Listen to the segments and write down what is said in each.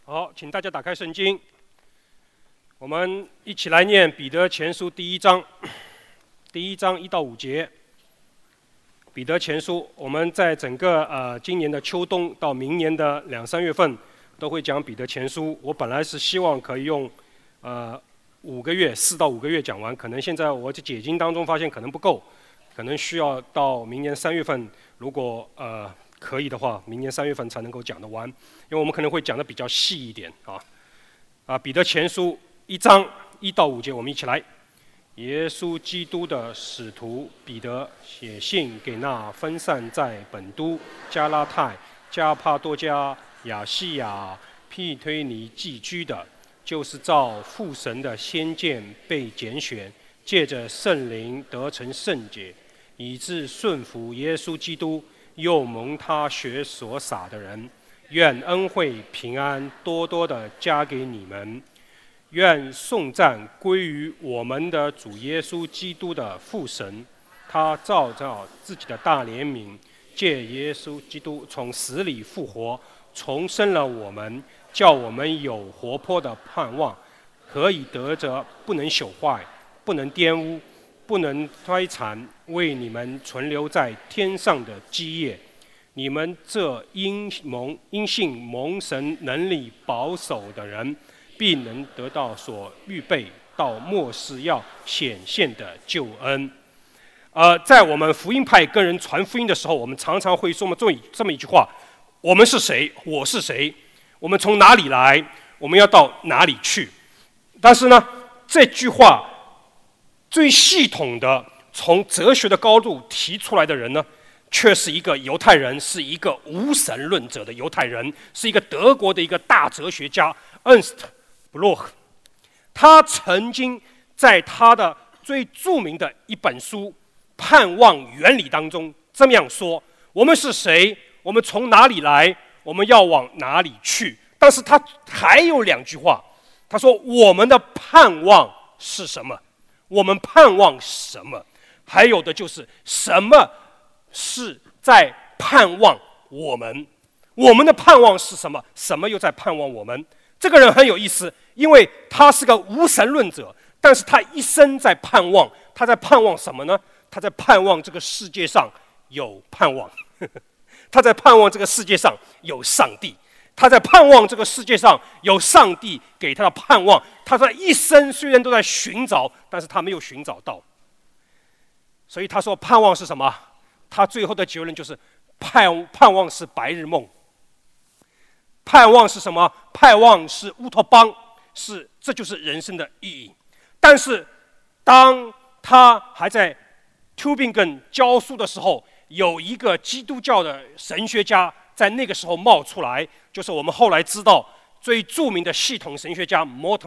好，请大家打开圣经，我们一起来念彼得前书第一章1到5节。彼得前书，我们在整个今年的秋冬到明年的2、3月份都会讲彼得前书。我本来是希望可以用4到5个月讲完，可能现在我在解经当中发现可能不够，可能需要到明年3月份，如果可以的话，明年3月份才能够讲得完，因为我们可能会讲得比较细一点彼得前书1章1到5节，我们一起来。耶稣基督的使徒彼得写信给那分散在本都、加拉太、加帕多家、亚细亚、庇推尼寄居的，就是照父神的先见被拣选，借着圣灵得成圣洁，以致顺服耶稣基督，又蒙他血所洒的人，愿恩惠平安多多的加给你们。愿颂赞归于我们的主耶稣基督的父神，他照着自己的大怜悯，借耶稣基督从死里复活，重生了我们，叫我们有活泼的盼望，可以得着不能朽坏、不能玷污、不能衰残，为你们存留在天上的基业。你们这因信蒙神能力保守的人，必能得到所预备到末世要显现的救恩。在我们福音派跟人传福音的时候，我们常常会说这么一句话：我们是谁？我是谁？我们从哪里来？我们要到哪里去？但是呢，这句话最系统的从哲学的高度提出来的人呢，却是一个犹太人，是一个无神论者的犹太人，是一个德国的一个大哲学家Ernst Bloch。他曾经在他的最著名的一本书《盼望原理》当中这么样说：我们是谁？我们从哪里来？我们要往哪里去？但是他还有2句话，他说我们的盼望是什么？我们盼望什么？还有的就是什么是在盼望我们？我们的盼望是什么？什么又在盼望我们？这个人很有意思，因为他是个无神论者，但是他一生在盼望。他在盼望什么呢？他在盼望这个世界上有盼望他在盼望这个世界上有上帝，他在盼望这个世界上有上帝给他的盼望。他在一生虽然都在寻找，但是他没有寻找到。所以他说盼望是什么？他最后的结论就是盼望是白日梦。盼望是什么？盼望是乌托邦，这就是人生的意义。但是当他还在 Tübingen 教书的时候，有一个基督教的神学家在那个时候冒出来，就是我们后来知道最著名的系统神学家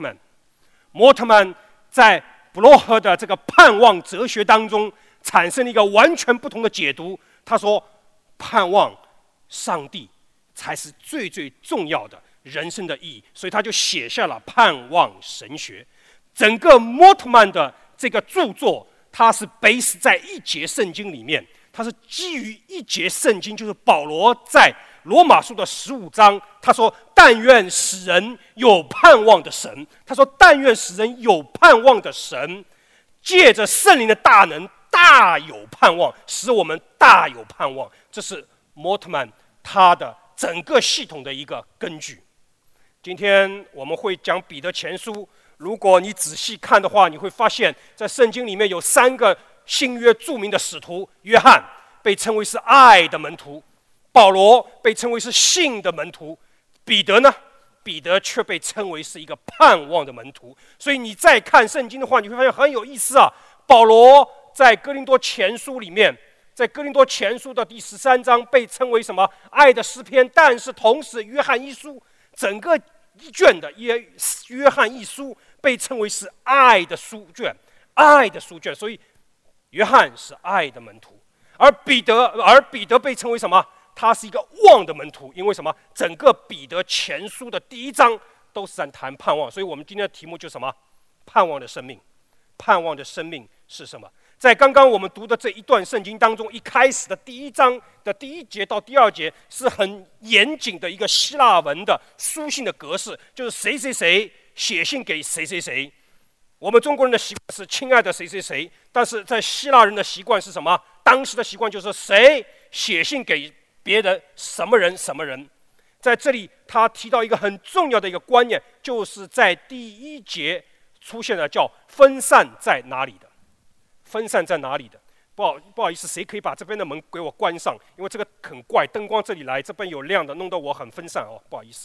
Moltmann 在布洛赫的这个盼望哲学当中产生了一个完全不同的解读。他说盼望上帝才是最最重要的人生的意义，所以他就写下了盼望神学。整个莫特曼的这个著作，它是 base 在一节圣经里面，它是基于一节圣经，就是保罗在罗马书的15章，他说但愿使人有盼望的神，他说但愿使人有盼望的神，借着圣灵的大能大有盼望，使我们大有盼望。这是莫特曼他的整个系统的一个根据。今天我们会讲彼得前书，如果你仔细看的话，你会发现在圣经里面有3个新约著名的使徒，约翰被称为是爱的门徒，保罗被称为是信的门徒，彼得呢？彼得却被称为是一个盼望的门徒。所以你再看圣经的话，你会发现很有意思啊。保罗在哥林多前书里面，在哥林多前书的第13章被称为什么？爱的诗篇。但是同时约翰一书整个一卷的约翰一书被称为是爱的书卷，爱的书卷。所以约翰是爱的门徒，而彼得被称为什么？他是一个望的门徒。因为什么？整个彼得前书的第1章都是在谈盼望。所以我们今天的题目就是什么？盼望的生命。盼望的生命是什么？ 在刚刚我们读的这一段圣经当中，一开始的第1章的第1节到第2节是很严谨的一个希腊文的书信的格式，就是谁谁谁写信给谁谁谁。我们中国人的习惯是亲爱的谁谁谁，但是在希腊人的习惯是什么？当时的习惯就是谁写信给别人，什么人什么人。在这里他提到一个很重要的一个观念，就是在第1节出现的叫分散在哪里的。分散在哪里的？不好意思，谁可以把这边的门给我关上？因为这个很怪，灯光这里来，这边有亮的，弄得我很分散哦，不好意思。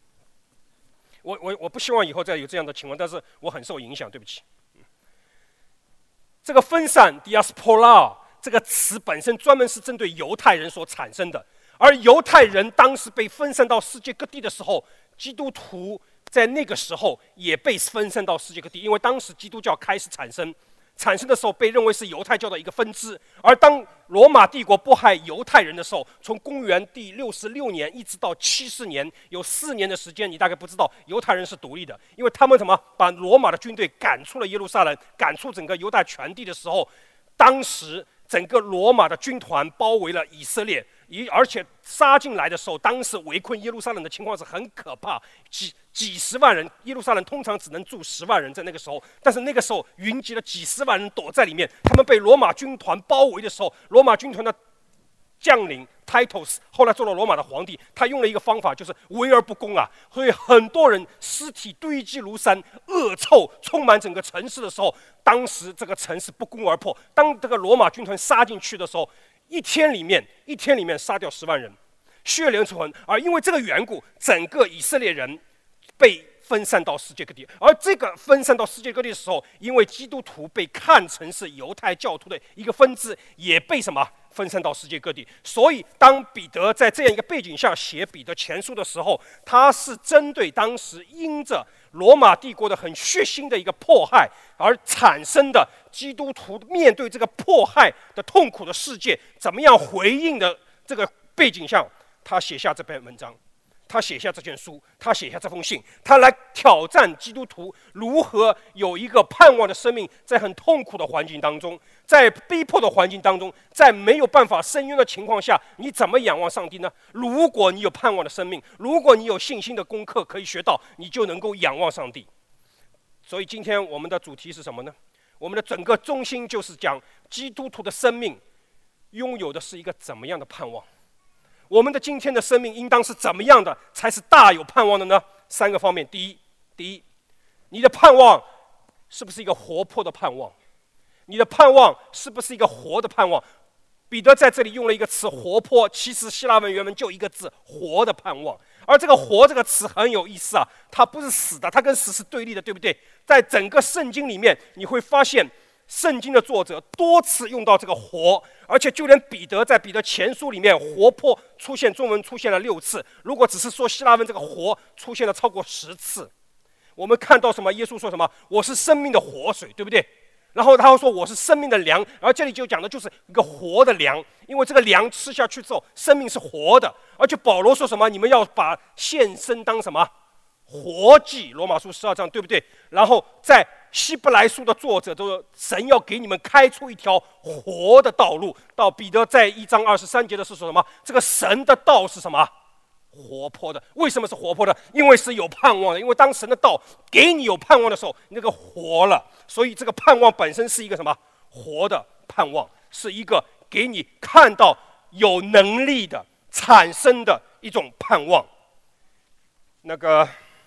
我不希望以后再有这样的情况，但是我很受影响，对不起。这个分散 diaspora 这个词本身专门是针对犹太人所产生的，而犹太人当时被分散到世界各地的时候，基督徒在那个时候也被分散到世界各地，因为当时基督教开始产生的时候，被认为是犹太教的一个分支。而当罗马帝国迫害犹太人的时候，从公元第66年一直到70年，有4年的时间，你大概不知道犹太人是独立的，因为他们把罗马的军队赶出了耶路撒冷，赶出整个犹太全地的时候，当时整个罗马的军团包围了以色列，而且杀进来的时候，当时围困耶路撒冷的情况是很可怕，几十万人，耶路撒冷通常只能住10万人，在那个时候，但是那个时候云集了几十万人躲在里面，他们被罗马军团包围的时候，罗马军团的将领 Titus 后来做了罗马的皇帝，他用了一个方法，就是围而不攻啊，所以很多人尸体堆积如山，恶臭充满整个城市的时候，当时这个城市不攻而破。当这个罗马军团杀进去的时候，一天里面杀掉10万人，血流成河。而因为这个缘故，整个以色列人被分散到世界各地。而这个分散到世界各地的时候，因为基督徒被看成是犹太教徒的一个分支，也被分散到世界各地。所以当彼得在这样一个背景下写彼得前书的时候，他是针对当时因着罗马帝国的很血腥的一个迫害而产生的基督徒面对这个迫害的痛苦的世界怎么样回应的这个背景下，他写下这篇文章，他写下这卷书，他写下这封信，他来挑战基督徒如何有一个盼望的生命，在很痛苦的环境当中，在逼迫的环境当中，在没有办法伸冤的情况下，你怎么仰望上帝呢？如果你有盼望的生命，如果你有信心的功课可以学到，你就能够仰望上帝。所以今天我们的主题是什么呢？我们的整个中心就是讲基督徒的生命拥有的是一个怎么样的盼望。我们的今天的生命应当是怎么样的才是大有盼望的呢？3个方面。第一，你的盼望是不是一个活泼的盼望？你的盼望是不是一个活的盼望？彼得在这里用了一个词活泼，其实希腊文原文就一个字活的盼望。而这个活这个词很有意思啊，它不是死的，它跟死是对立的，对不对？在整个圣经里面你会发现圣经的作者多次用到这个活，而且就连彼得在彼得前书里面活泼出现，中文出现了6次，如果只是说希腊文，这个活出现了超过10次。我们看到什么？耶稣说什么？我是生命的活水，对不对？然后他说我是生命的粮，而这里就讲的就是一个活的粮，因为这个粮吃下去之后生命是活的。而且保罗说什么？你们要把献身当什么？活祭，罗马书12章，对不对？然后在希伯来书的作者都说神要给你们开出一条活的道路。到彼得在1章23节的是说什么？这个神的道是什么？活泼的。为什么是活泼的？因为是有盼望的。因为当神的道给你有盼望的时候，那个活了。所以这个盼望本身是一个什么？活的盼望，是一个给你看到有能力的产生的一种盼望。那个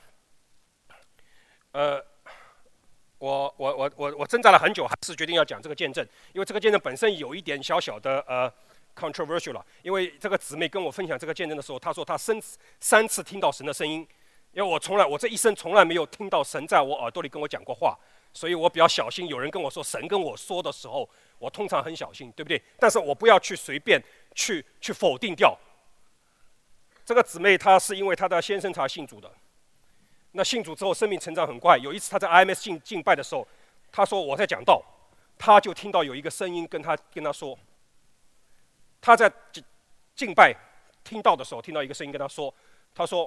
我挣扎了很久，还是决定要讲这个见证，因为这个见证本身有一点小小的controversial 了。因为这个姊妹跟我分享这个见证的时候，她说她3次听到神的声音，因为我这一生从来没有听到神在我耳朵里跟我讲过话，所以我比较小心。有人跟我说神跟我说的时候，我通常很小心，对不对？但是我不要去随便去否定掉。这个姊妹她是因为她的先生才信主的。那信主之后，生命成长很快。有一次他在 IMS 敬拜的时候，他说我在讲道，他就听到有一个声音跟他说，他在敬拜听到的时候，听到一个声音跟他说，他说，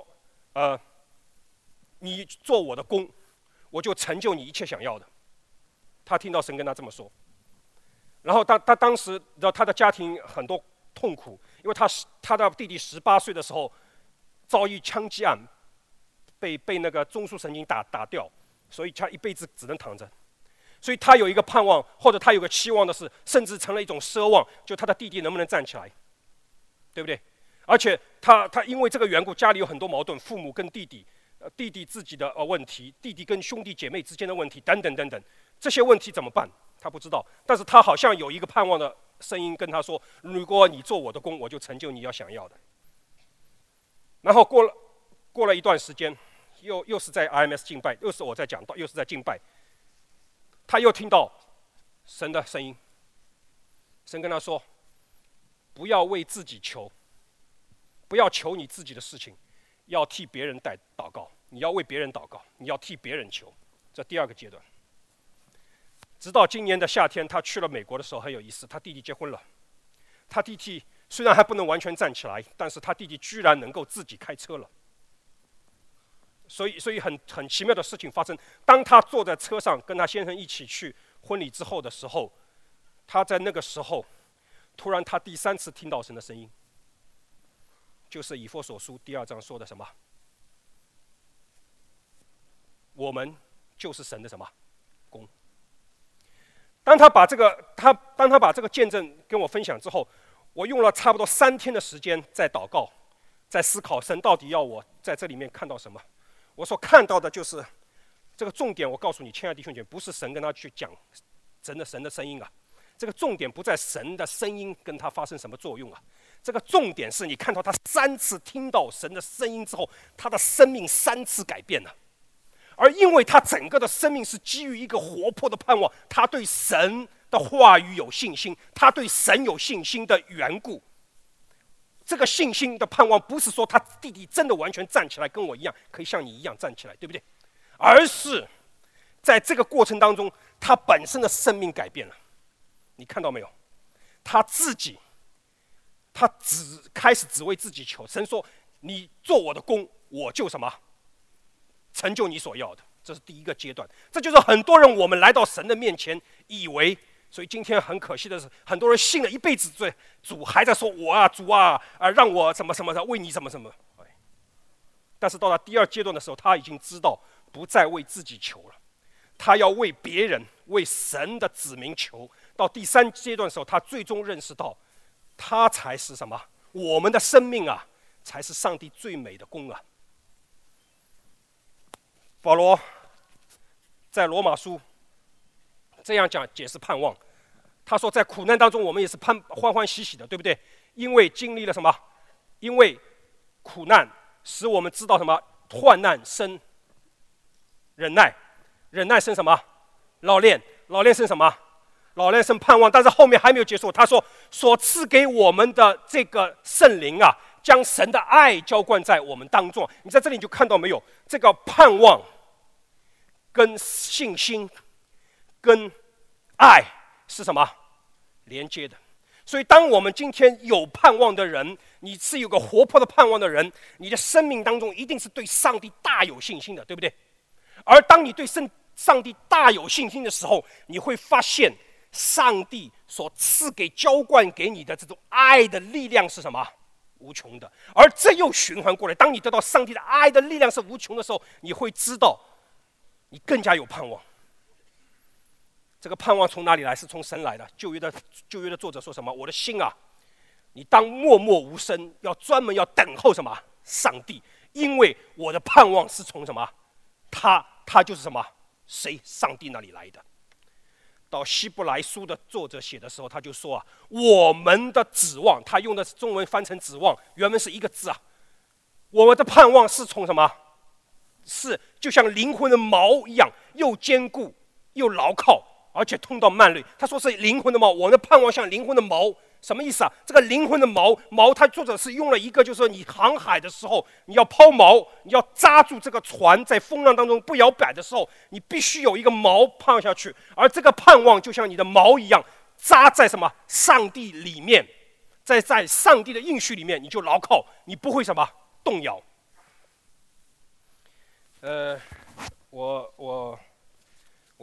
你做我的工，我就成就你一切想要的。他听到神跟他这么说。 然后他当时，你知道他的家庭很多痛苦，因为他的弟弟18岁的时候遭遇枪击案，被那个中枢神经打掉，所以他一辈子只能躺着。所以他有一个盼望，或者他有个期望的是，甚至成了一种奢望，就他的弟弟能不能站起来，对不对？而且他因为这个缘故，家里有很多矛盾，父母跟弟弟，弟弟自己的问题，弟弟跟兄弟姐妹之间的问题，等等等等，这些问题怎么办？他不知道，但是他好像有一个盼望的声音跟他说：“如果你做我的工，我就成就你要想要的。”然后过了一段时间，又是在 IMS 敬拜，又是我在讲道，又是在敬拜，他又听到神的声音，神跟他说：“不要为自己求，不要求你自己的事情，要替别人祷告。你要为别人祷告，你要替别人求。”这第二个阶段。直到今年的夏天，他去了美国的时候很有意思，他弟弟结婚了。他弟弟虽然还不能完全站起来，但是他弟弟居然能够自己开车了。所以很奇妙的事情发生。当他坐在车上跟他先生一起去婚礼之后的时候，他在那个时候，突然他第3次听到神的声音，就是以弗所书第2章说的什么？我们就是神的什么？工。当他把这个见证跟我分享之后，我用了差不多3天的时间在祷告，在思考神到底要我在这里面看到什么。我所看到的就是这个重点。我告诉你，亲爱的弟兄姐妹，不是神跟他去讲神的声音啊，这个重点不在神的声音跟他发生什么作用啊，这个重点是你看到他3次听到神的声音之后，他的生命3次改变了。而因为他整个的生命是基于一个活泼的盼望，他对神的话语有信心，他对神有信心的缘故，这个信心的盼望不是说他弟弟真的完全站起来跟我一样，可以像你一样站起来，对不对？而是在这个过程当中，他本身的生命改变了。你看到没有？他开始只为自己求。神说：“你做我的工，我就什么？成就你所要的。”这是第一个阶段。这就是很多人我们来到神的面前，以为，所以今天很可惜的是，很多人信了一辈子罪，主还在说：“我啊，主啊，让我什么什么的，为你什么什么。”但是到了第2阶段的时候，他已经知道不再为自己求了，他要为别人、为神的子民求。到第3阶段的时候，他最终认识到，他才是什么？我们的生命啊，才是上帝最美的工啊。保罗在罗马书这样解释盼望，他说在苦难当中我们也是欢欢喜喜的，对不对？因为经历了什么？因为苦难使我们知道什么？患难生忍耐，忍耐生什么？老练，老练生什么？老练生盼望。但是后面还没有结束，他说所赐给我们的这个圣灵啊，将神的爱浇灌在我们当中。你在这里就看到没有？这个盼望跟信心跟爱是什么连接的？所以当我们今天有盼望的人，你是有个活泼的盼望的人，你的生命当中一定是对上帝大有信心的，对不对？而当你对上帝大有信心的时候，你会发现上帝所赐给浇灌给你的这种爱的力量是什么？无穷的。而这又循环过来，当你得到上帝的爱的力量是无穷的时候，你会知道你更加有盼望。这个盼望从哪里来？是从神来的。旧约的作者说什么？我的心啊，你当默默无声，要专门要等候什么？上帝，因为我的盼望是从什么？他就是什么？谁？上帝那里来的。到希伯来书的作者写的时候，他就说啊，我们的指望，他用的中文翻成指望，原文是一个字啊。我们的盼望是从什么？是就像灵魂的锚一样，又坚固又牢靠，而且通到幔内。他说是灵魂的锚，我们的盼望像灵魂的锚，什么意思啊？这个灵魂的锚，他作者是用了一个，就是说你航海的时候，你要抛锚，你要扎住这个船，在风浪当中不摇摆的时候，你必须有一个锚抛下去。而这个盼望就像你的锚一样，扎在什么？上帝里面，在上帝的应许里面，你就牢靠，你不会什么动摇。我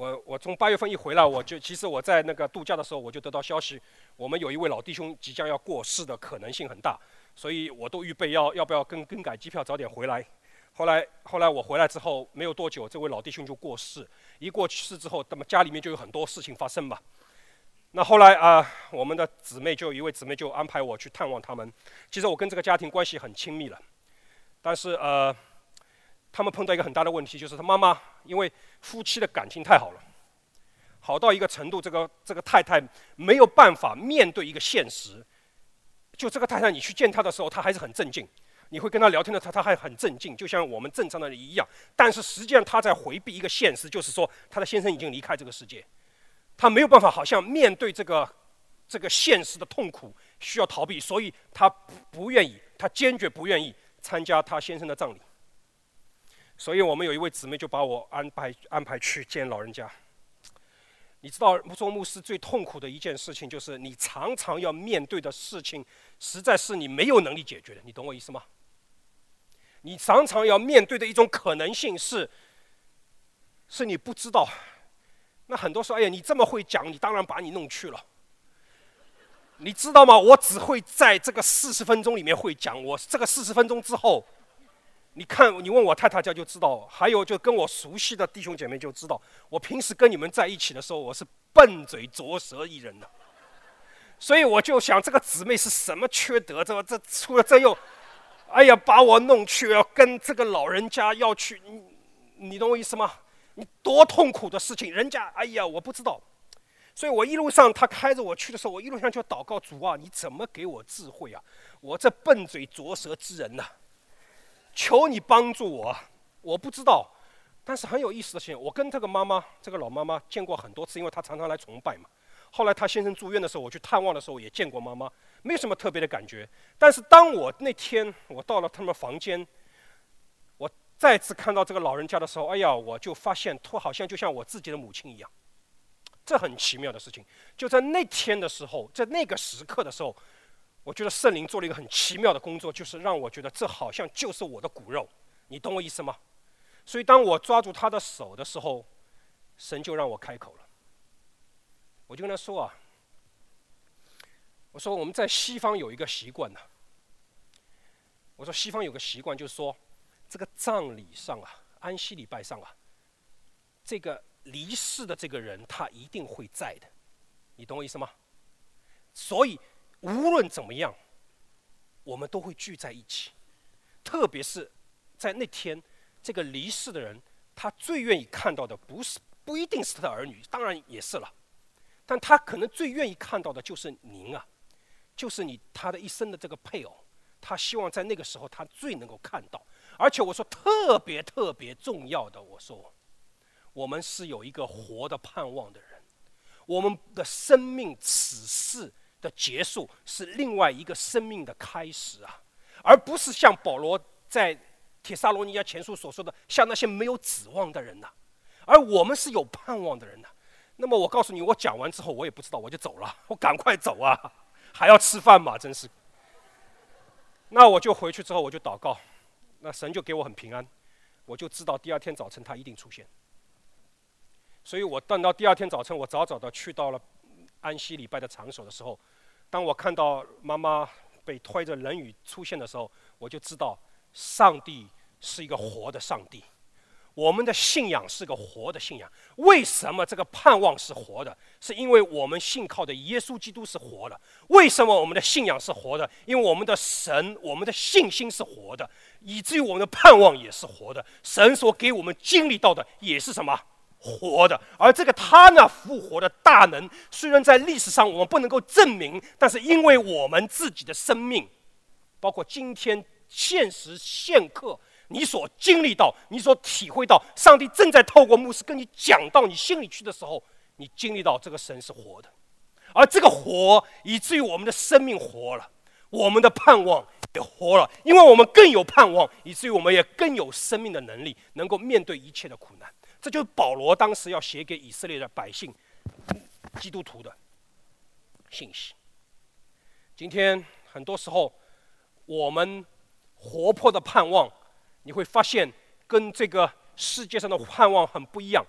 从8月份一回来，其实我在那个度假的时候，我就得到消息，我们有一位老弟兄即将要过世的可能性很大，所以我都预备要不要更改机票早点回来。后来我回来之后没有多久，这位老弟兄就过世。一过世之后，那么家里面就有很多事情发生嘛。那后来我们的一位姊妹就安排我去探望他们。其实我跟这个家庭关系很亲密了，但是他们碰到一个很大的问题，就是他妈妈因为夫妻的感情太好了，好到一个程度，这个太太没有办法面对一个现实。就这个太太，你去见她的时候，她还是很镇静。你会跟他聊天的时候，他还很镇静，就像我们正常的人一样。但是实际上他在回避一个现实，就是说他的先生已经离开这个世界，他没有办法好像面对这个现实的痛苦，需要逃避，所以他不愿意，他坚决不愿意参加他先生的葬礼。所以我们有一位姊妹就把我安排去见老人家。你知道做牧师最痛苦的一件事情，就是你常常要面对的事情，实在是你没有能力解决的，你懂我意思吗？你常常要面对的一种可能性是你不知道。那很多时候，哎呀，你这么会讲，你当然把你弄去了。你知道吗？我只会在这个40分钟里面会讲，我这个40分钟之后，你问我太太家就知道，还有就跟我熟悉的弟兄姐妹就知道，我平时跟你们在一起的时候，我是笨嘴拙舌一人的。所以我就想，这个姊妹是什么缺德？这出了这又。哎呀，把我弄去要跟这个老人家要去，你懂我意思吗？你多痛苦的事情，人家哎呀，我不知道。所以我一路上他开着我去的时候，我一路上就祷告主啊，你怎么给我智慧啊？我这笨嘴拙舌之人呐，求你帮助我。我不知道，但是很有意思的事情，我跟这个老妈妈见过很多次，因为她常常来崇拜嘛。后来她先生住院的时候，我去探望的时候也见过妈妈。没有什么特别的感觉，但是当我那天我到了他们房间，我再次看到这个老人家的时候，哎呀，我就发现他好像就像我自己的母亲一样，这很奇妙的事情。就在那天的时候，在那个时刻的时候，我觉得圣灵做了一个很奇妙的工作，就是让我觉得这好像就是我的骨肉，你懂我意思吗？所以当我抓住他的手的时候，神就让我开口了，我就跟他说啊。我说我们在西方有一个习惯呢。我说西方有个习惯，就是说，这个葬礼上啊，安息礼拜上啊，这个离世的这个人他一定会在的，你懂我意思吗？所以无论怎么样，我们都会聚在一起。特别是在那天，这个离世的人，他最愿意看到的不一定是他的儿女，当然也是了，但他可能最愿意看到的就是您啊。就是他的一生的这个配偶，他希望在那个时候他最能够看到。而且我说特别重要的，我说我们是有一个活的盼望的人，我们的生命此世的结束是另外一个生命的开始啊，而不是像保罗在帖撒罗尼迦前书所说的，像那些没有指望的人呐。而我们是有盼望的人呐。那么我告诉你，我讲完之后我也不知道，我就走了，我赶快走啊。还要吃饭嘛，真是。那我就回去之后我就祷告，那神就给我很平安，我就知道第二天早晨他一定出现。所以我等到第二天早晨，我早早的去到了安息礼拜的场所的时候，当我看到妈妈被推着冷雨出现的时候，我就知道上帝是一个活的上帝。我们的信仰是个活的信仰。为什么这个盼望是活的？是因为我们信靠的耶稣基督是活的。为什么我们的信仰是活的？因为我们的神，我们的信心是活的，以至于我们的盼望也是活的。神所给我们经历到的也是什么？活的。而这个他那复活的大能，虽然在历史上我们不能够证明，但是因为我们自己的生命，包括今天现时现刻，你所经历到，你所体会到，上帝正在透过牧师跟你讲到你心里去的时候，你经历到这个神是活的，而这个活以至于我们的生命活了，我们的盼望也活了，因为我们更有盼望，以至于我们也更有生命的能力，能够面对一切的苦难。这就是保罗当时要写给以色列的百姓、基督徒的信息。今天很多时候，我们活泼的盼望，你会发现跟这个世界上的盼望很不一样。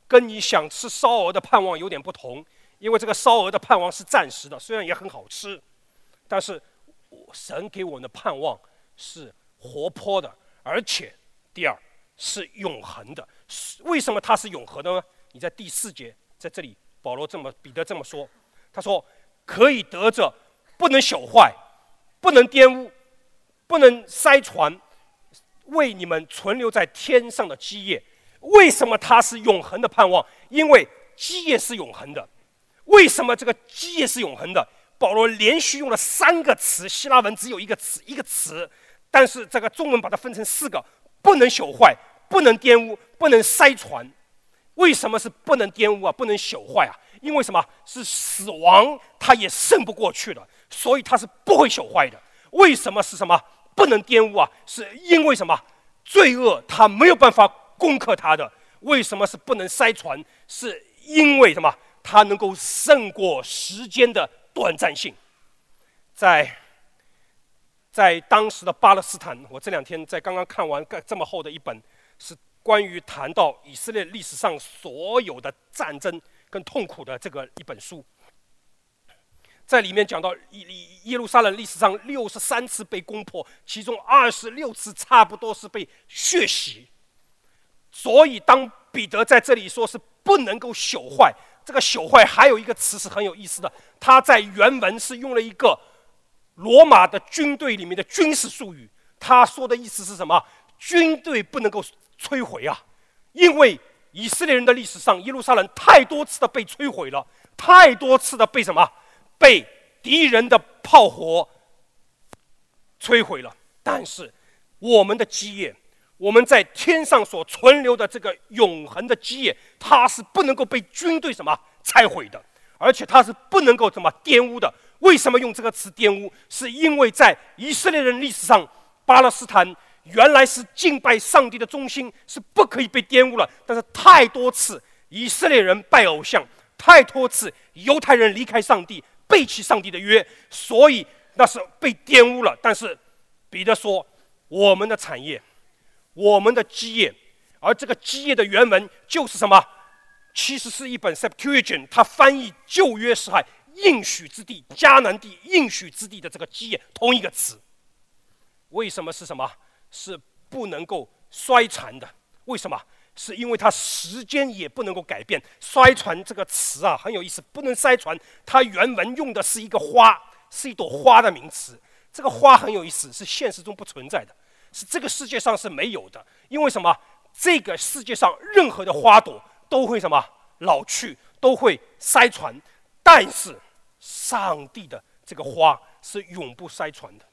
跟你想吃烧鹅的盼望有点不同，因为这个烧鹅的盼望是暂时的，虽然也很好吃，但是神给我们的盼望是活泼的，而且第二是永恒的。为什么它是永恒的呢？你在第4节，在这里彼得这么说，他说可以得着不能朽坏、不能玷污、不能筛传，为你们存留在天上的基业。为什么它是永恒的盼望？因为基业是永恒的。为什么这个基业是永恒的？保罗连续用了3个词，希腊文只有一个词，但是这个中文把它分成4个：不能朽坏、不能玷污、不能筛传。为什么是不能玷污啊？不能朽坏啊？因为什么？是死亡，它也胜不过去的，所以它是不会朽坏的。为什么是什么？不能玷污啊？是因为什么？罪恶它没有办法攻克它的。为什么是不能筛传？是因为什么？它能够胜过时间的短暂性。在当时的巴勒斯坦，我这2天刚刚看完这么厚的一本，是关于谈到以色列历史上所有的战争跟痛苦的一本书。在里面讲到耶路撒冷历史上63次被攻破，其中26次差不多是被血洗。所以当彼得在这里说是不能够朽坏，这个朽坏还有一个词是很有意思的，他在原文是用了一个罗马的军队里面的军事术语。他说的意思是什么？军队不能够摧毁啊，因为以色列人的历史上，耶路撒冷太多次的被摧毁了，太多次的被什么？被敌人的炮火摧毁了。但是我们的基业，我们在天上所存留的这个永恒的基业，它是不能够被军队什么拆毁的，而且它是不能够怎么玷污的。为什么用这个词玷污？是因为在以色列人历史上，巴勒斯坦原来是敬拜上帝的中心，是不可以被玷污了。但是太多次以色列人拜偶像，太多次犹太人离开上帝，背弃上帝的约，所以那是被玷污了。但是彼得说，我们的产业，我们的基业，而这个基业的原文就是什么？其实是一本 Septuagint， 它翻译旧约时代应许之地、迦南地应许之地的这个基业，同一个词。为什么是什么？是不能够衰残的。为什么？是因为它时间也不能够改变。衰传这个词啊很有意思，不能筛传，它原文用的是一个花，是一朵花的名词。这个花很有意思，是现实中不存在的，是这个世界上是没有的。因为什么？这个世界上任何的花朵都会什么老去，都会筛传，但是上帝的这个花是永不筛传的。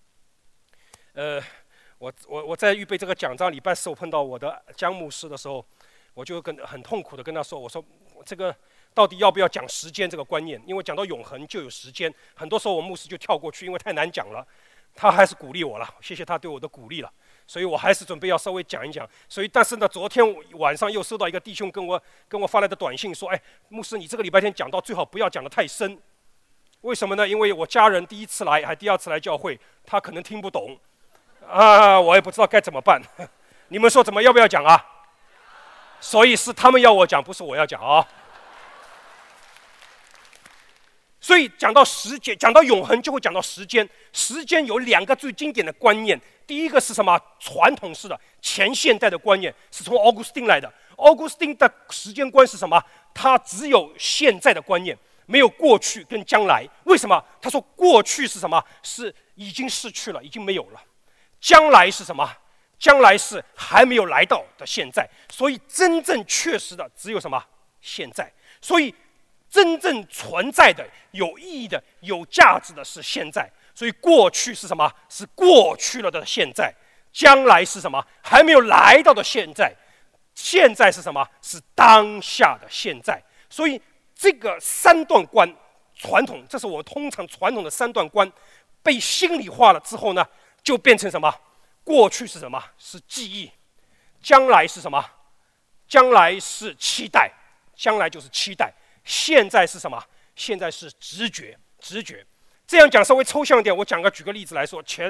我在预备这个讲章，礼拜4我碰到我的江牧师的时候，我就很痛苦的跟他说，我说这个到底要不要讲时间这个观念？因为讲到永恒就有时间，很多时候我牧师就跳过去，因为太难讲了。他还是鼓励我了，谢谢他对我的鼓励了，所以我还是准备要稍微讲一讲。所以但是呢，昨天晚上又收到一个弟兄跟我发来的短信说，哎，牧师你这个礼拜天讲到最好不要讲得太深。为什么呢？因为我家人第1次来还第2次来教会，他可能听不懂啊，我也不知道该怎么办。你们说怎么要不要讲啊？所以是他们要我讲，不是我要讲啊。所以讲到时间，讲到永恒，就会讲到时间。时间有2个最经典的观念，第一个是什么？传统式的前现代的观念，是从 Augustine 来的。Augustine 的时间观是什么？他只有现在的观念，没有过去跟将来。为什么？他说过去是什么？是已经逝去了，已经没有了。将来是什么？将来是还没有来到的现在。所以真正确实的只有什么？现在。所以真正存在的、有意义的、有价值的是现在。所以过去是什么？是过去了的现在。将来是什么？还没有来到的现在。现在是什么？是当下的现在。所以这个3段观，传统，这是我通常传统的3段观，被心理化了之后呢，就变成什么？过去是什么？是记忆。将来是什么？将来是期待。将来就是期待。现在是什么？现在是直觉。直觉。这样讲稍微抽象一点，我举个例子来说，前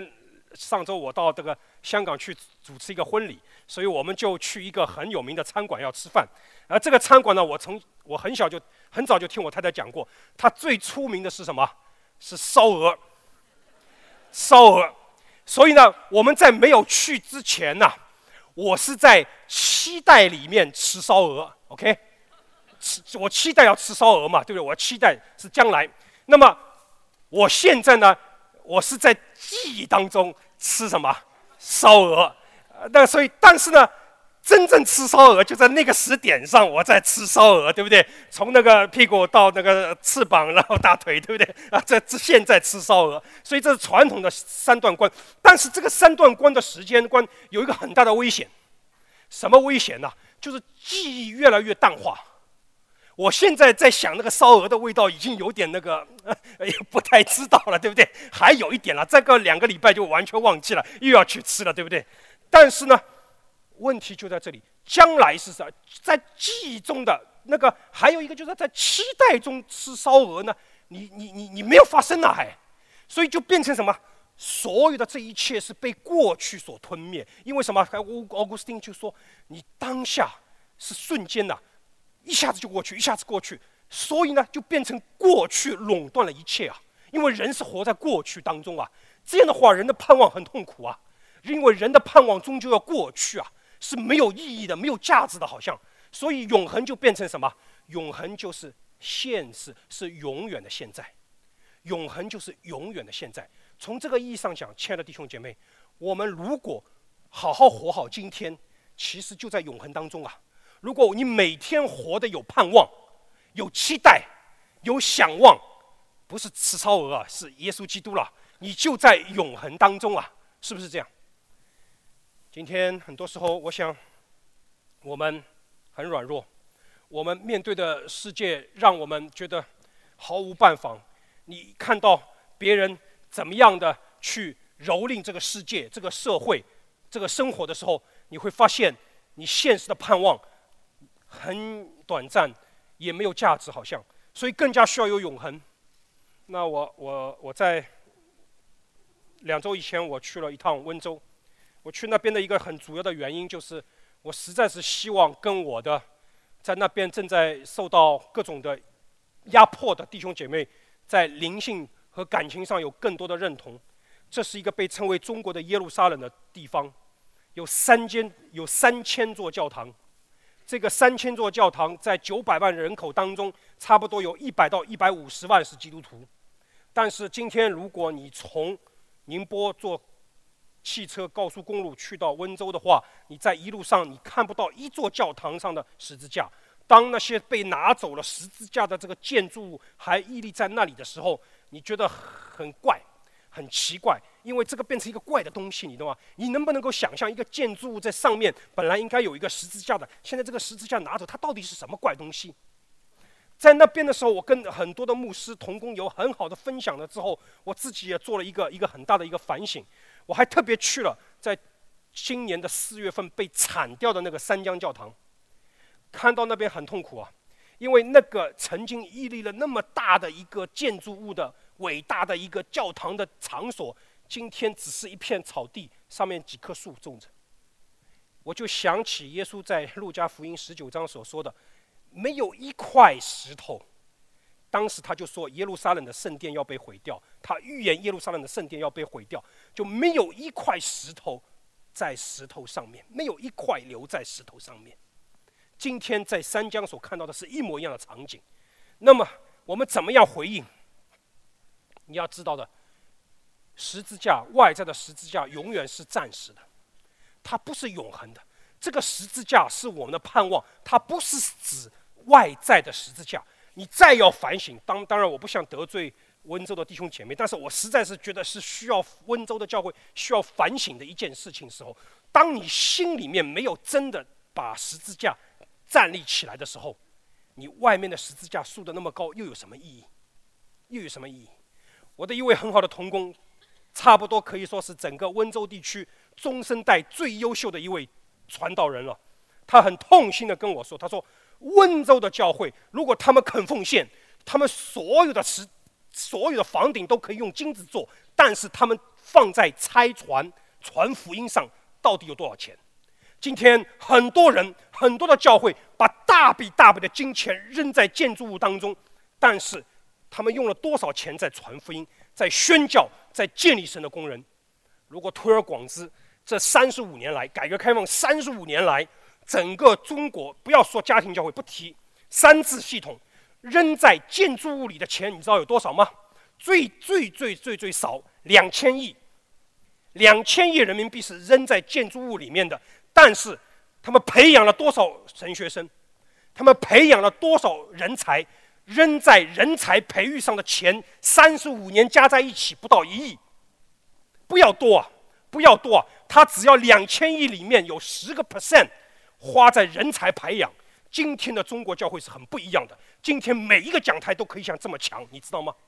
上周我到这个香港去主持一个婚礼，所以我们就去一个很有名的餐馆要吃饭。而这个餐馆呢，我很早就听我太太讲过，它最出名的是什么？是烧鹅。烧鹅。所以呢，我们在没有去之前呢，我是在期待里面吃烧鹅 ，OK？ 我期待要吃烧鹅嘛，对不对？我期待是将来。那么我现在呢，我是在记忆当中吃什么烧鹅，但是呢，真正吃烧鹅就在那个时点上，我在吃烧鹅，对不对？从那个屁股到那个翅膀，然后大腿，对不对？这现在吃烧鹅，所以这是传统的三段观。但是这个三段观的时间观有一个很大的危险，什么危险呢？就是记忆越来越淡化。我现在在想那个烧鹅的味道已经有点那个，不太知道了，对不对？还有一点了，再过2个礼拜就完全忘记了，又要去吃了，对不对？但是呢，问题就在这里，将来是啥？在记忆中的那个，还有一个就是在期待中吃烧鹅呢，你没有发生啊，所以就变成什么？所有的这一切是被过去所吞灭。因为什么？Augustine 就说，你当下是瞬间呐。一下子就过去，一下子过去，所以呢，就变成过去垄断了一切啊！因为人是活在过去当中啊，这样的话，人的盼望很痛苦啊，因为人的盼望终究要过去啊，是没有意义的，没有价值的，好像。所以永恒就变成什么？永恒就是现世，是永远的现在。永恒就是永远的现在。从这个意义上讲，亲爱的弟兄姐妹，我们如果好好活好今天，其实就在永恒当中啊。如果你每天活得有盼望、有期待、有想望，不是吃烧鹅啊，是耶稣基督了，你就在永恒当中啊，是不是这样？今天很多时候，我想我们很软弱，我们面对的世界让我们觉得毫无办法。你看到别人怎么样的去蹂躏这个世界、这个社会、这个生活的时候，你会发现你现实的盼望很短暂，也没有价值，好像，所以更加需要有永恒。那我在2周以前我去了一趟温州，我去那边的一个很主要的原因就是，我实在是希望跟我的在那边正在受到各种的压迫的弟兄姐妹，在灵性和感情上有更多的认同。这是一个被称为中国的耶路撒冷的地方，有3000座教堂。这个3000座教堂在900万人口当中，差不多有100到150万是基督徒。但是今天，如果你从宁波坐汽车高速公路去到温州的话，你在一路上你看不到一座教堂上的十字架。当那些被拿走了十字架的这个建筑物还屹立在那里的时候，你觉得很怪。很奇怪，因为这个变成一个怪的东西，你懂吗？你能不能够想象一个建筑物在上面本来应该有一个十字架的，现在这个十字架拿走，它到底是什么怪东西？在那边的时候，我跟很多的牧师同工有很好的分享了之后，我自己也做了一个很大的一个反省。我还特别去了在今年的4月份被铲掉的那个三江教堂，看到那边很痛苦啊，因为那个曾经屹立了那么大的一个建筑物的伟大的一个教堂的场所，今天只是一片草地，上面几棵树种着。我就想起耶稣在路加福音19章所说的，没有一块石头。当时他就说耶路撒冷的圣殿要被毁掉，他预言耶路撒冷的圣殿要被毁掉，就没有一块石头在石头上面，没有一块留在石头上面。今天在三江所看到的是一模一样的场景。那么我们怎么样回应？你要知道的，十字架外在的十字架永远是暂时的，它不是永恒的。这个十字架是我们的盼望，它不是指外在的十字架。你再要反省，当然我不想得罪温州的弟兄姐妹，但是我实在是觉得是需要温州的教会需要反省的一件事情的时候，当你心里面没有真的把十字架站立起来的时候，你外面的十字架竖得那么高，又有什么意义？又有什么意义？我的一位很好的同工，差不多可以说是整个温州地区中生代最优秀的一位传道人了。他很痛心的跟我说，他说温州的教会如果他们肯奉献，他们所有的房顶都可以用金子做，但是他们放在拆船、传福音上到底有多少钱？今天很多人、很多的教会把大笔大笔的金钱扔在建筑物当中，但是他们用了多少钱在传福音、在宣教、在建立神的工人？如果推而广之，这35年来，改革开放35年来，整个中国不要说家庭教会，不提三自系统，扔在建筑物里的钱，你知道有多少吗？最少2000亿，2000亿人民币是扔在建筑物里面的。但是他们培养了多少神学生？他们培养了多少人才？扔在人才培育上的钱，35年加在一起不到1亿，不要多啊，不要多啊！他只要2000亿里面有10%花在人才培养。今天的中国教会是很不一样的，今天每一个讲台都可以像这么强，你知道吗？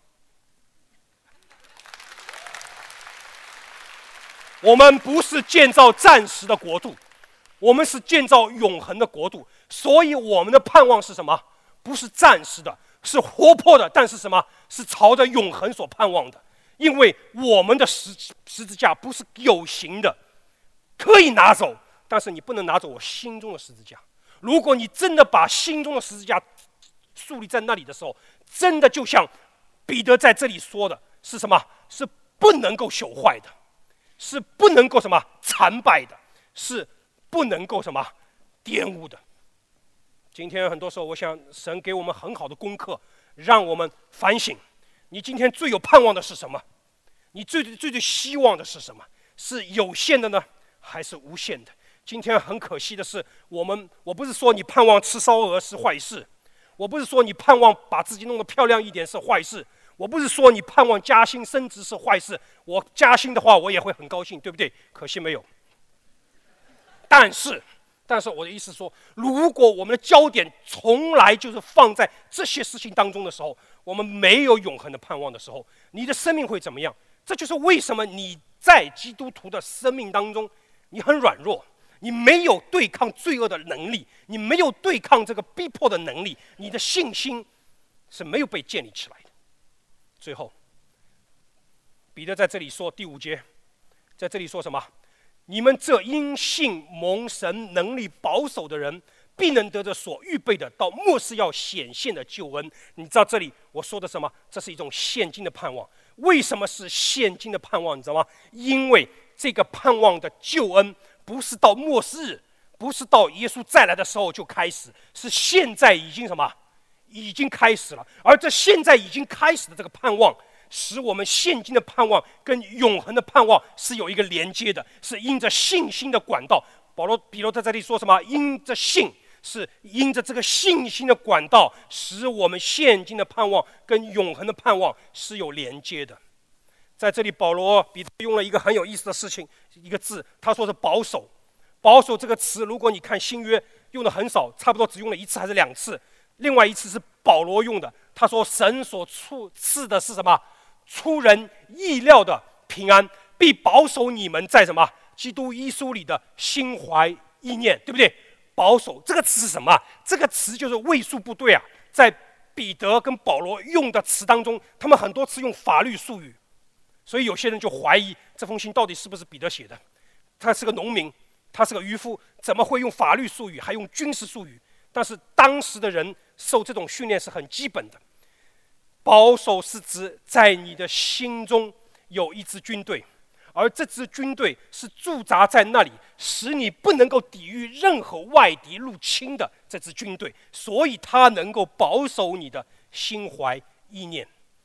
我们不是建造暂时的国度，我们是建造永恒的国度，所以我们的盼望是什么？不是暂时的，是活泼的，但是什么？是朝着永恒所盼望的。因为我们的十字架不是有形的，可以拿走，但是你不能拿走我心中的十字架。如果你真的把心中的十字架树立在那里的时候，真的就像彼得在这里说的，是什么？是不能够朽坏的，是不能够什么残败的，是不能够什么玷污的。今天很多时候，我想神给我们很好的功课，让我们反省：你今天最有盼望的是什么？你最希望的是什么？是有限的呢，还是无限的？今天很可惜的是，我不是说你盼望吃烧鹅是坏事，我不是说你盼望把自己弄得漂亮一点是坏事，我不是说你盼望加薪升职是坏事。我加薪的话，我也会很高兴，对不对？可惜没有。但是我的意思说，如果我们的焦点从来就是放在这些事情当中的时候，我们没有永恒的盼望的时候，你的生命会怎么样？这就是为什么你在基督徒的生命当中，你很软弱，你没有对抗罪恶的能力，你没有对抗这个逼迫的能力，你的信心是没有被建立起来的。最后，彼得在这里说第5节，在这里说什么？你们这因信蒙神能力保守的人，必能得着所预备的到末世要显现的救恩。你知道这里我说的什么？这是一种现今的盼望。为什么是现今的盼望？你知道吗？因为这个盼望的救恩不是到末世日，不是到耶稣再来的时候就开始，是现在已经什么？已经开始了。而这现在已经开始的这个盼望，使我们现今的盼望跟永恒的盼望是有一个连接的，是因着信心的管道。彼得在这里说什么？因着信，是因着这个信心的管道，使我们现今的盼望跟永恒的盼望是有连接的。在这里，彼得用了一个很有意思的事情，一个字，他说是保守。保守这个词，如果你看新约用的很少，差不多只用了1次还是2次。另外一次是保罗用的，他说神所赐的是什么？出人意料的平安，必保守你们在什么？基督耶稣里的心怀意念，对不对？保守这个词是什么？这个词就是位数不对啊。在彼得跟保罗用的词当中，他们很多次用法律术语，所以有些人就怀疑这封信到底是不是彼得写的。他是个农民，他是个渔夫，怎么会用法律术语，还用军事术语？但是当时的人受这种训练是很基本的。保守是指在你的心中有一支军队，而这支军队是驻扎在那里，使你不能够抵御任何外敌入侵的这支军队，所以它能够保守你的心怀意念。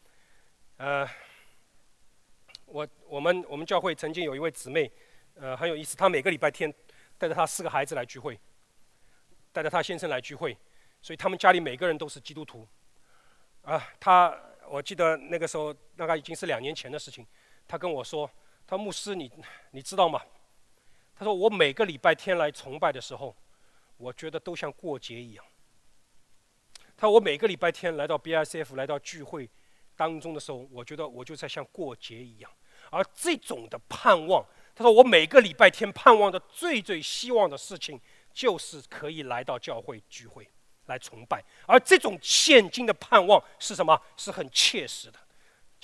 我们教会曾经有一位姊妹，很有意思，她每个礼拜天带着她4个孩子来聚会，带着她先生来聚会，所以他们家里每个人都是基督徒。我记得那个时候大概已经是2年前的事情，他跟我说，他牧师你知道吗？他说我每个礼拜天来崇拜的时候，我觉得都像过节一样。他说我每个礼拜天来到 BICF 来到聚会当中的时候，我觉得我就在像过节一样。而这种的盼望，他说我每个礼拜天盼望的最希望的事情，就是可以来到教会聚会来崇拜。而这种现今的盼望是什么？是很切实的。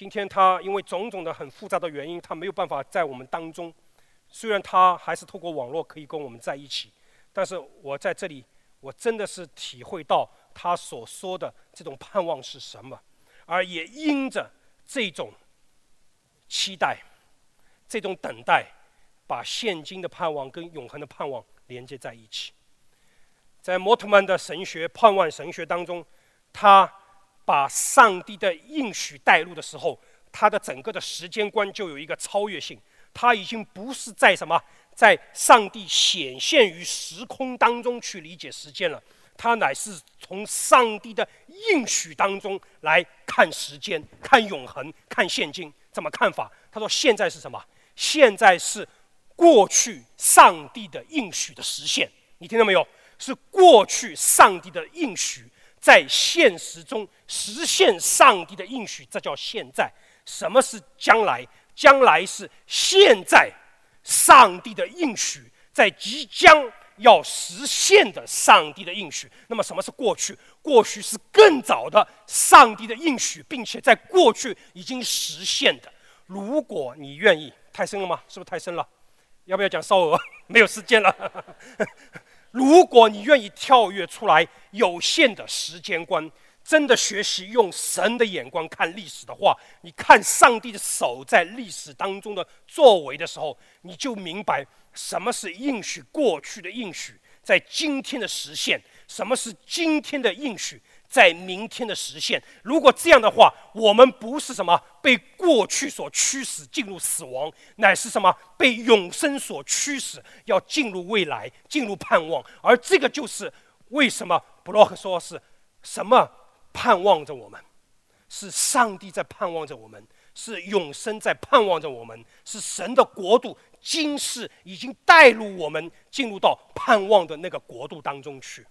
今天他因为种种的很复杂的原因，他没有办法在我们当中。虽然他还是透过网络可以跟我们在一起，但是我在这里，我真的是体会到他所说的这种盼望是什么，而也因着这种期待、这种等待，把现今的盼望跟永恒的盼望连接在一起。在摩特曼的神学盼望神学当中，他把上帝的应许带入的时候，他的整个的时间观就有一个超越性。他已经不是在在上帝显现于时空当中去理解时间了，他乃是从上帝的应许当中来看时间、看永恒、看现今。怎么看法？他说现在是什么？现在是过去上帝的应许的实现。你听到没有？是过去上帝的应许在现实中实现上帝的应许，这叫现在。什么是将来？将来是现在上帝的应许在即将要实现的上帝的应许。那么什么是过去？过去是更早的上帝的应许，并且在过去已经实现的。如果你愿意，太深了吗？是不是太深了？要不要讲烧鹅？没有时间了。如果你愿意跳跃出来有限的时间观，真的学习用神的眼光看历史的话，你看上帝的手在历史当中的作为的时候，你就明白什么是应许过去的应许在今天的实现，什么是今天的应许在明天的实现。如果这样的话，我们不是被过去所驱使进入死亡，乃是被永生所驱使要进入未来，进入盼望。而这个就是为什么布洛克说是什么盼望着我们，是上帝在盼望着我们，是永生在盼望着我们，是神的国度今世已经带入我们进入到盼望的那个国度当中去。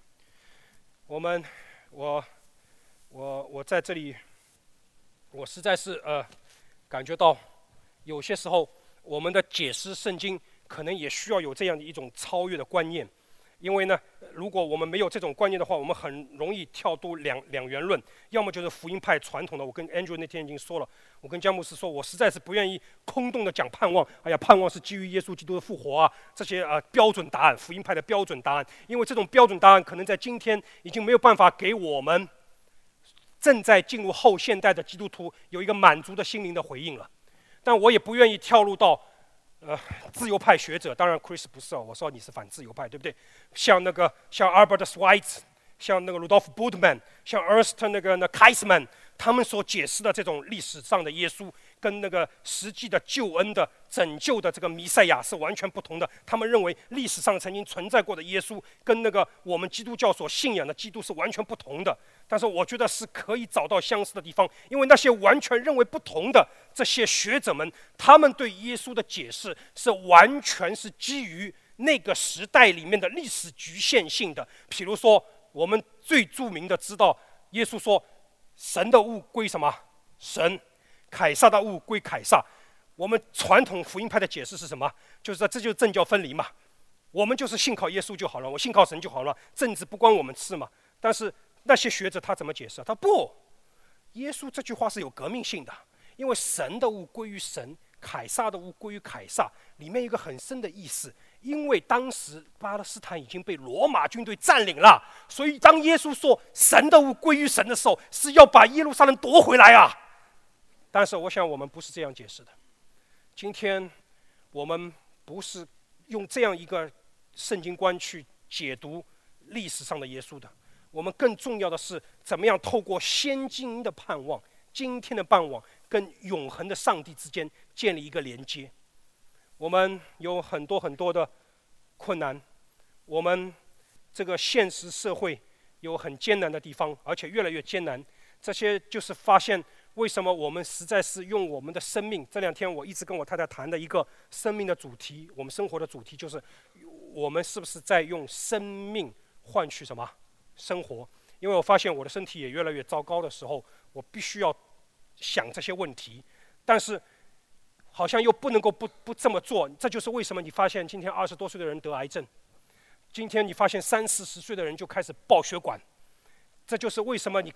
我在这里，我实在是感觉到有些时候我们的解释圣经可能也需要有这样的一种超越的观念。因为呢，如果我们没有这种观念的话，我们很容易跳出两元论，要么就是福音派传统的。我跟 Andrew 那天已经说了，我跟姜牧师说，我实在是不愿意空洞的讲盼望。哎呀，盼望是基于耶稣基督的复活啊，这些标准答案，福音派的标准答案。因为这种标准答案可能在今天已经没有办法给我们正在进入后现代的基督徒有一个满足的心灵的回应了。但我也不愿意跳入到自由派学者，当然 Chris 不是哦，我说你是反自由派，对不对？像Albert Schweitzer， 像那个 Rudolf Bultmann， 像 Ernst Käsemann， 他们所解释的这种历史上的耶稣，跟那个实际的救恩的拯救的这个弥赛亚是完全不同的。他们认为历史上曾经存在过的耶稣，跟那个我们基督教所信仰的基督是完全不同的。但是我觉得是可以找到相似的地方，因为那些完全认为不同的这些学者们，他们对耶稣的解释是完全是基于那个时代里面的历史局限性的。比如说，我们最著名的知道，耶稣说：“神的物归什么？神；凯撒的物归凯撒。”我们传统福音派的解释是什么？就是说，这就是政教分离嘛。我们就是信靠耶稣就好了，我信靠神就好了，政治不关我们事嘛。但是那些学者他怎么解释？他不，耶稣这句话是有革命性的，因为神的物归于神，凯撒的物归于凯撒，里面有一个很深的意思。因为当时巴勒斯坦已经被罗马军队占领了，所以当耶稣说神的物归于神的时候，是要把耶路撒冷夺回来啊。但是我想我们不是这样解释的。今天我们不是用这样一个圣经观去解读历史上的耶稣的。我们更重要的是怎么样透过先今的盼望、今天的盼望跟永恒的上帝之间建立一个连接。我们有很多很多的困难，我们这个现实社会有很艰难的地方，而且越来越艰难。这些就是发现为什么我们实在是用我们的生命。这2天我一直跟我太太谈的一个生命的主题，我们生活的主题就是我们是不是在用生命换取什么生活。因为我发现我的身体也越来越糟糕的时候，我必须要想这些问题，但是好像又不能够不这么做。这就是为什么你发现今天20多岁的人得癌症，今天你发现30-40岁的人就开始爆血管，这就是为什么你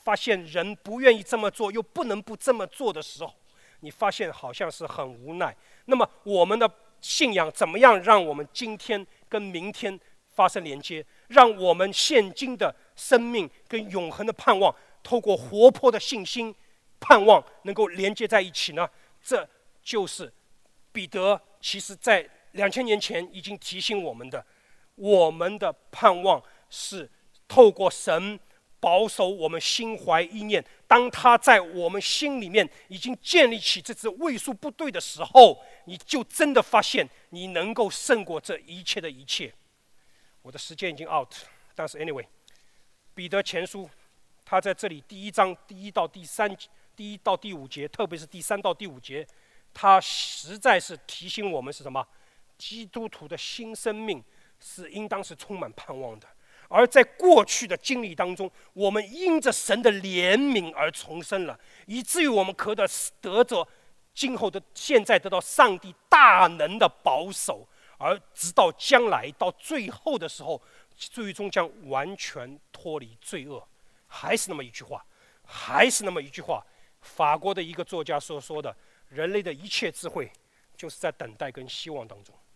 发现人不愿意这么做，又不能不这么做的时候，你发现好像是很无奈。那么我们的信仰怎么样让我们今天跟明天发生连接，让我们现今的生命跟永恒的盼望透过活泼的信心盼望能够连接在一起呢？这就是彼得其实在2000年前已经提醒我们的，我们的盼望是透过神保守我们心怀意念，当他在我们心里面已经建立起这支位数部队的时候，你就真的发现你能够胜过这一切的一切。我的时间已经 out， 但是 anyway， 彼得前书他在这里第1章第1到第5节，特别是第3到第5节，他实在是提醒我们是什么？基督徒的新生命是应当是充满盼望的。而在过去的经历当中，我们因着神的怜悯而重生了，以至于我们可得着今后的现在得到上帝大能的保守，而直到将来到最后的时候，最终将完全脱离罪恶。还是那么一句话，法国的一个作家所说的，人类的一切智慧就是在等待跟希望当中。